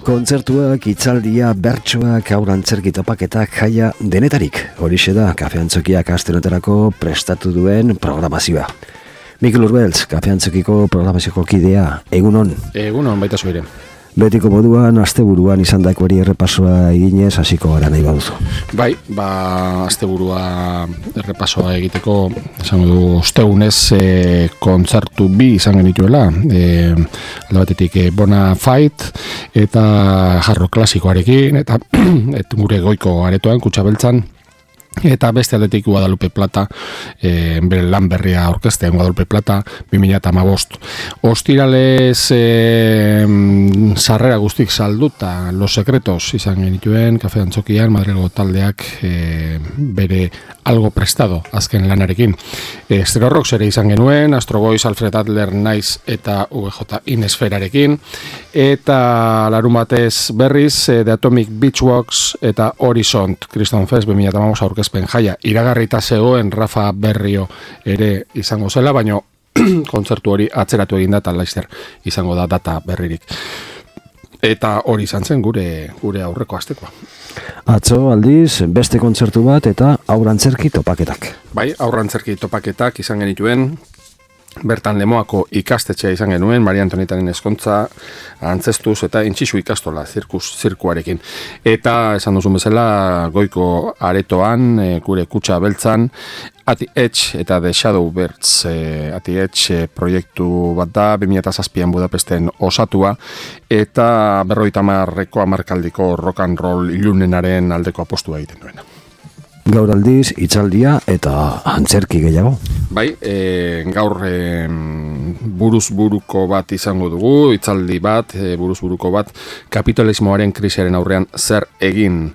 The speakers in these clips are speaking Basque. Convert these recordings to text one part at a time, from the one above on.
Kontzertuak, hitzaldia, bertsoak, haur antzerki topaketak, jaia denetarik. Horixe da Kafe Antzokiak astenotarako prestatu duen programazioa. Mikel Urbeltz, Kafe Antzokiko programazioko kidea, egunon. Egunon, baita zuire. Betiko moduan, asteburuan izandakoari errepasoa eginez, hasiko gara nahi baduzu. Bai, asteburua errepasoa egiteko, esango du, ostegunez kontzertu bi izan genituela. Alde batetik Bona Fight eta jarro klasikoarekin, eta gure goiko aretoan, Kutxabeltzan, eta beste aldetik Guadalupe Plata, bere lan berria orkestean Guadalupe Plata 2015. Ostiralez sarrera guztik salduta Los Secretos izan genituen Kafe Antzokian, Madrilgo taldeak bere algo prestado azken lanarekin. Stereo Rocks ere izan genuen, Astro Boys, Alfred Adler, Nice eta VJ Inesferarekin, eta larun batez berriz The Atomic Beachwalks eta Horizon Kriston Fest 2015 aurkezpen jaia. Iragarrita zegoen Rafa Berrio ere izango zela, baina kontzertu hori atzeratu eginda eta laizzer izango da data berririk. Eta hori izan zen gure aurreko astekoa. Atzo aldiz, beste kontzertu bat eta aurrantzerki topaketak. Bai, aurrantzerki topaketak izan genituen, bertan Lemoako ikastetxea izan genuen, Maria Antonitaren eskontza, antzestuz eta intxisu ikastola, zirkuarekin. Eta esan duzun bezala, goiko aretoan, gure Kutxabeltzan, Ati Edge eta The Shadow Birds. Ati Edge proiektu bat da, 2007an Budapesten osatua, eta 50 hamarkaldiko rock and roll ilunenaren aldeko apostua egiten duena. Gaur aldiz, hitzaldia eta antzerki gehiago. Bai, gaur buruz buruko bat izango dugu, hitzaldi bat, buruz buruko bat, kapitalismoaren krisiaren aurrean zer egin,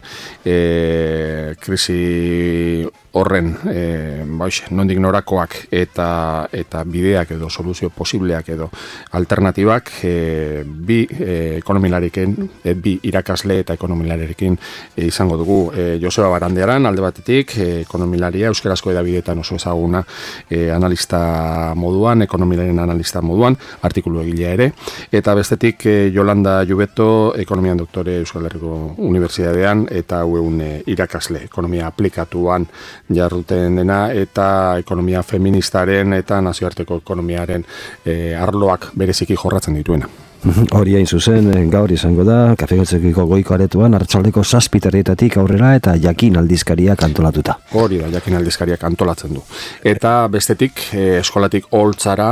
krisi horren nondik norakoak eta bideak edo soluzio posibleak edo alternatibak bi ekonomilariken, bi irakasle eta ekonomilarekin izango dugu. Joseba Barandiaran alde batetik, ekonomilaria, euskarazko edabideetan oso ezaguna analista moduan, ekonomilaren analista moduan, artikulu egilea ere, eta bestetik Yolanda Jubeto, ekonomian doktore Euskal Herriko Unibertsitatean eta UN irakasle, ekonomia aplikatuan jarruten dena eta ekonomia feministaren eta nazioarteko ekonomiaren arloak bereziki jorratzen dituena. Hori hain zuzen, gaur izango da, Kafe Antzokiko goiko aretoan, arratsaldeko 7:00 aurrera eta Jakin aldizkariak antolatuta. Hori da, Jakin aldizkariak antolatzen du. Eta bestetik, eskolatik holtzara,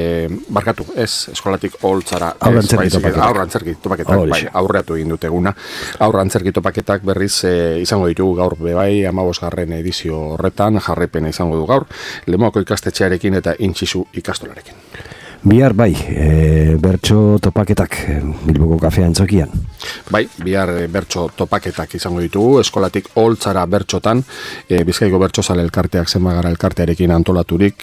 eskolatik holtzara, aurrantzerki topaketak, bai, aurreatu egin dut eguna. Aurrantzerki topaketak berriz izango ditugu gaur bebai, 15. edizio horretan, jarraipena izango du gaur, Lemoako ikastetxearekin eta intxisu ikastolarekin. Bihar bai, bertso topaketak Bilboko Kafe Antzokian. Bai, bihar bertso topaketak izango ditugu, eskolatik holtzara bertsotan, Bizkaiko Bertsozale elkarteak Zenbagara elkartearekin antolaturik,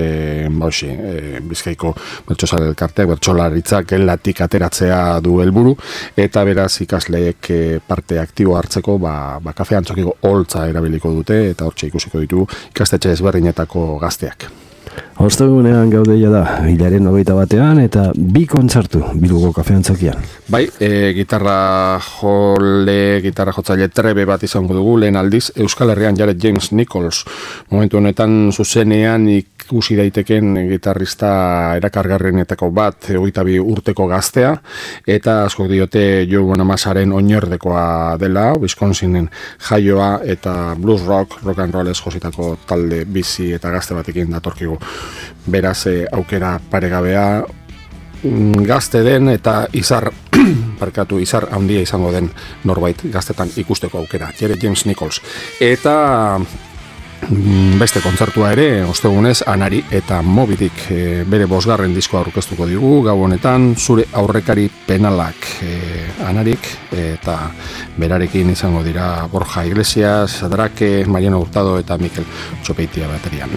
Bizkaiko Bertsozale elkarteak bertsolaritzak gelatik ateratzea du helburu, eta beraz ikasleek parte aktibo hartzeko, Kafe Antzokiko holtza erabiliko dute, eta hortxe ikusiko ditugu ikastetxe ezberdinetako gazteak. Ostegunean gaudeia da, hilaren 21 eta bi kontzertu Bilboko Kafe Antzokian. Bai, gitarra jotzaile trebe bat izango dugu, lehen aldiz, Euskal Herrian Jared James Nichols. Momentu honetan zuzenean ikusi daiteken gitarrista erakargarrienetako bat, 22 urteko gaztea, eta asko diote Joe Bonamasaren oinordekoa dela, Wisconsinen jaioa eta blues rock and roll jositako talde bizi eta gazte batekin datorkigu. Beraz, aukera paregabea, gazte den eta izar handia izango den norbait gaztetan ikusteko aukera, Jared James Nichols. Eta beste kontzertua ere, ostegunez, Anari eta Moby Dick bere 5. diskoa aurkeztuko digu, gau honetan, zure aurrekari penalak Anarik, eta berarekin izango dira Borja Iglesias, Drake, Mariano Hurtado eta Mikel Txopeitia baterian.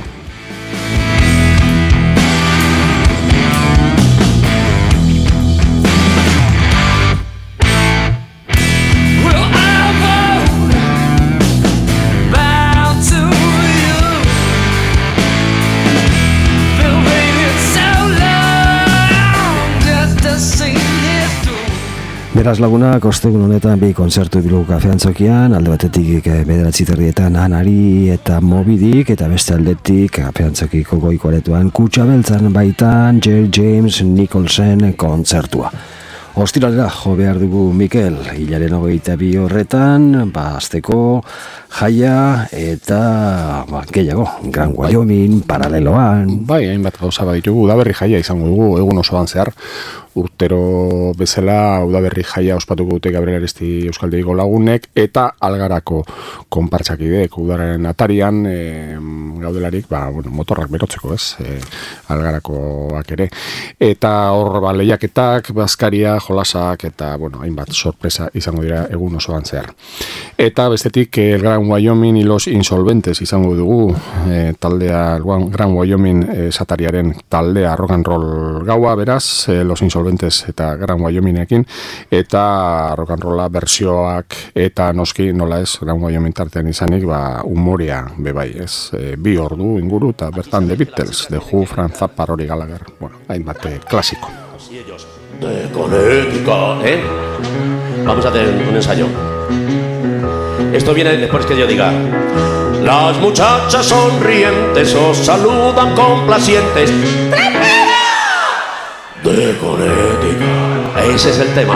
Beraz lagunak, ostegun honetan bi kontzertu bilu kafeantzokian, alde batetik 9:30 Anari eta Mobidik, eta beste aldetik kafeantzokiko goiko aretoan Kutxabeltzan baitan J. James Nicholson kontzertua. Ostiralera jo behar dugu Mikel, hilaren 22 horretan, azteko jaia eta gehiago, Gran Wyoming, paraleloan. Bai, hainbat gauza baditugu, udaberri jaia izango dugu, egun osoan zehar. Urtero bezala udaberri jaia ospatuko dute Gabriel Aresti Euskaldegiko lagunek eta Algarako konpartsakideek udaren atarian gaudelarik, motorrak berotzeko, Algarakoak ere. Eta hor lehiaketak, bazkaria, jolasak eta hainbat sorpresa izango dira egun osoan zehar. Eta bestetik el Gran Wyoming y los Insolventes izango dugu taldea Gran Wyoming satariaren taldea rock and roll gaua, beraz, los Insolventes eta Gran Wyomingekin, eta rock and rolla bersioak eta noski nola ez Gran Wyoming tartean izanik, umorea bebai, ez? 2 ordu inguru eta bertan The Beatles, The Who, Frank Zappa, Rory Gallagher, hainbat klasiko. De Connecticut, Vamos a hacer un ensayo. Esto viene después que yo diga: las muchachas sonrientes os saludan complacientes. De Connecticut. Ese es el tema.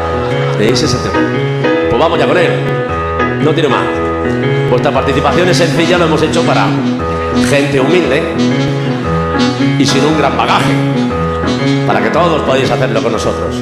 Pues vamos ya con él. No tiene más. Vuestra participación es sencilla, lo hemos hecho para gente humilde y sin un gran bagaje, para que todos podáis hacerlo con nosotros.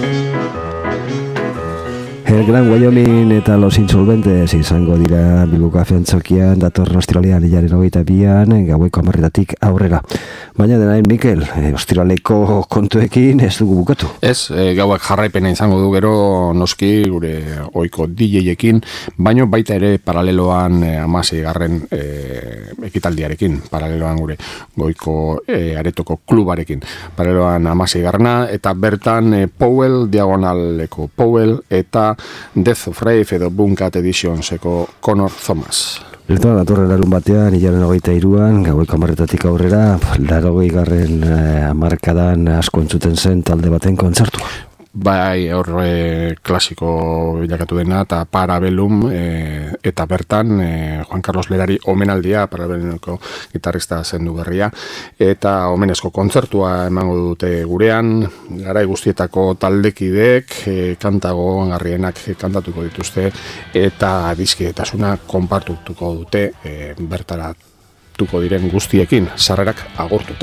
El Gran Wyoming eta los Insolventes izango dira Bilbo kafeantzokian datorren ostiralean hilaren 22an gaueko 10:00 aurrera. Baina denain, Mikel, ostiraleko kontuekin ez dugu bukatu. Ez, gauak jarraipena izango du gero noski gure ohiko DJ-ekin, baino baita ere paraleloan 16. Ekitaldiarekin, paraleloan gure goiko aretoko klubarekin. Paraleloan 16. Eta bertan Powell, diagonaleko Powell eta Death of Rave edo Bunkat Editionseko Connor Thomas. Eta datorren larun batean, hilaren 23an, gaueko 10:00 aurrera, 80. hamarkadan asko entzuten zen talde baten kontzertua. Bai, hor klasiko bilakatu dena, eta Parabellum, eta bertan Juan Carlos Lerari omenaldia, Parabellumeko gitarrista zendu berria, eta omenezko kontzertua emango dute gurean, garai guztietako taldekideek, kantago garrienak kantatuko dituzte, eta dizkidetasuna konpartuko dute bertaratuko diren guztiekin, sarrerak agortuta.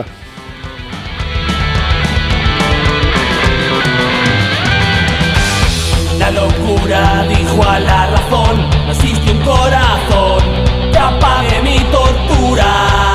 La locura dijo a la razón: no existe un corazón que apague mi tortura.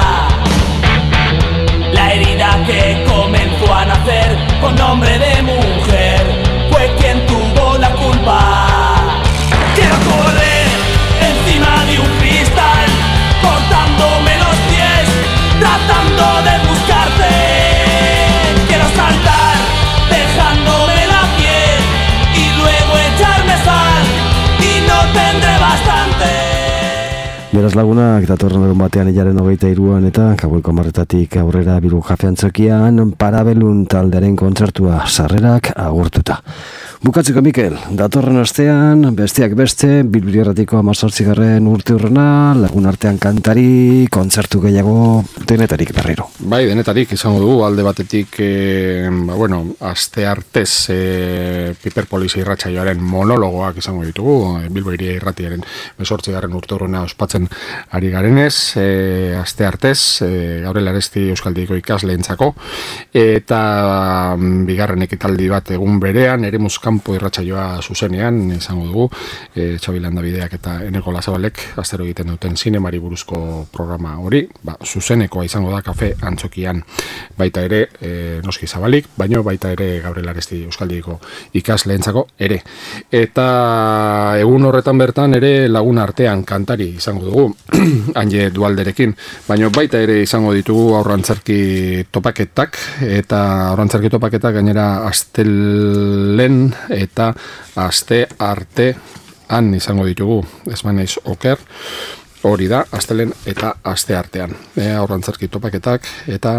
La herida que comenzó a nacer con nombre de mujer fue quien tuvo la culpa. Quiero correr encima de un cristal, cortándome los pies, tratando de buscarte. Quiero saltar, dejándome la piel y luego echarme sal, y no tendré bastante. Beraz lagunak, datorren egun batean hilaren 23an eta gaueko 10:00 aurrera Bilbo kafeantzokian Parabellum taldearen kontzertua, sarrerak agurtuta. Bukatzeko, Mikel, datorren astean, besteak beste, Bilbirratiko 18. urteurrena, lagun artean kantari, kontzertu gehiago, denetarik berriro. Bai, denetarik izango dugu, alde batetik, aste artez Piperpolis irratsaioaren monologoak izango ditugu, Bilbo Hiria Irratiaren 18. urteurrena ospatzen ari garenez, aste artez, Gabriel Aresti Euskaldegiko ikasleentzako, eta bigarren ekitaldi bat egun berean, Eremus kanpo irratsaioa zuzenean izango dugu, Xabi Landabideak eta Eneko Lazabalek astero egiten duten zinemari buruzko programa hori, zuzenekoa izango da kafe antzokian, baita ere noski Zabalik, baino baita ere Gabriel Aresti Euskaldegiko ikasleentzako ere. Eta egun horretan bertan ere lagun artean kantari izango dugu, Anje Dualderekin, baino baita ere izango ditugu aurrantzerki topaketak, eta aurrantzerki topaketak gainera astelen eta aste artean izango ditugu, ez naiz oker, hori da, astelen eta asteartean. Aurrantzerki topaketak, eta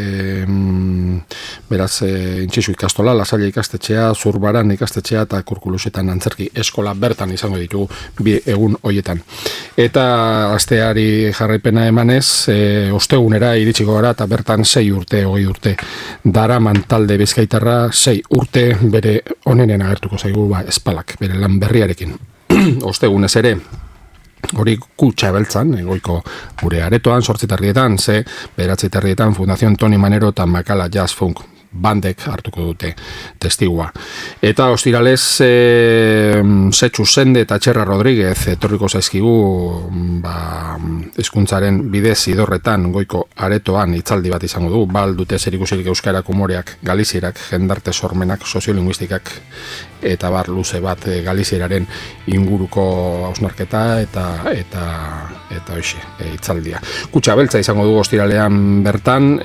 beraz, Intxisu ikastola, Lasalle ikastetxea, Zurbaran ikastetxea eta Kurkulusetan antzerki eskola bertan izango ditugu bi egun hoietan. Eta asteari jarraipena emanez, ostegunera iritsiko gara eta bertan 6 urte, 20 urte daraman talde bizkaitarra, 6 urte bere onenen agertuko zaigu espalak, bere lan berriarekin. Ostegunez ere, hori Kutxa Beltzan, goiko gure aretoan, 8:00 ze 9:00 Fundación Toni Manero eta Makala Jazz Funk bandek hartuko dute testigua. Eta ostiralez Setxu Sende eta Txerra Rodríguez etorriko zaizkigu hizkuntzaren bidez idorretan goiko aretoan hitzaldi bat izango du, dute zerikusirik euskarak, umoreak, galizierak, jendarte sormenak, soziolinguistikak eta bar luze bat galizieraren inguruko hausnarketa eta hoxe, hitzaldia. Kutxa Beltza izango du ostiralean bertan,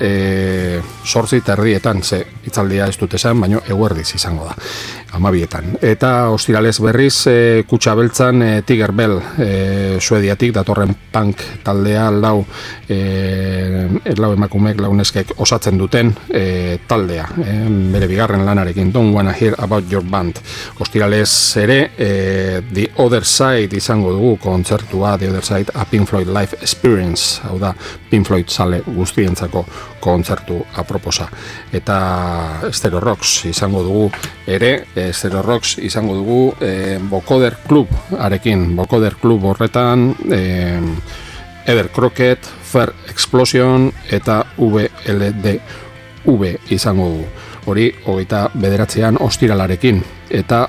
8:30 ze hitzaldia ez dut esan, baino eguerdiz izango da, 12:00. Eta ostiralez berriz Kutxa Beltzan Tiger Bell Suediatik datorren punk taldea lau emakumek, lau neskek osatzen duten taldea, bere bigarren lanarekin, Don't Wanna Hear About Your Band. Ostiralez ere The Other Side izango dugu kontzertua, The Other Side, a Pink Floyd Live Experience, hau da Pink Floyd zale guztientzako kontzertu aproposa. Eta Stereo Rocks izango dugu ere, Vocoder Club arekin, Vocoder Club horretan Eder Crockett, Fair Explosion eta VLDV izango dugu. Hori 29an ostiralarekin, eta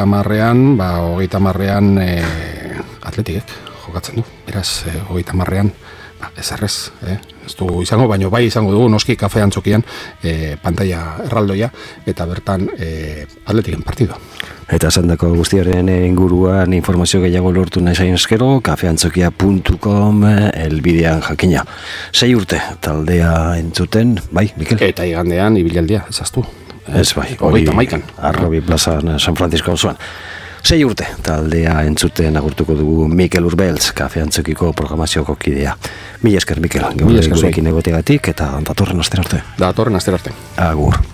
30an Atletikek jokatzen du, beraz 30an ezarrez, ez du izango, baino bai izango dugu noski Kafe Antzokian pantalla erraldoia, eta bertan Atletiken partidua. Eta esandako guztiaren inguruan informazio gehiago lortu nahi zain eskero, kafeantzokia.com elbidean jakina. 6 urte taldea entzuten, bai, Mikel? Eta igandean ibilaldia, ezaztu. Ez bai, hori Maikan. Arrobi plazan San Francisco osoan. 6 urte taldea entzuten agurtuko dugu Mikel Urbeltz, Kafeantzokiko programazioko kidea. Mila esker, Mikel, gurekin egoteagatik, eta datorren astera arte. Datorren astera arte. Agur.